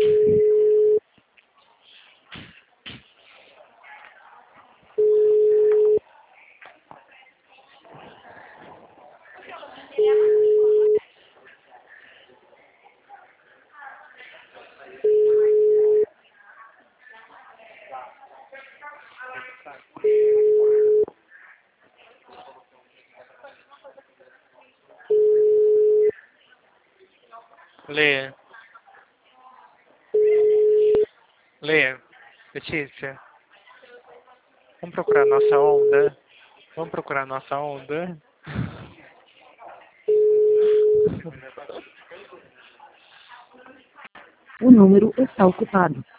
Lê, Lê, Letícia, vamos procurar nossa onda? Vamos procurar nossa onda? O número está ocupado.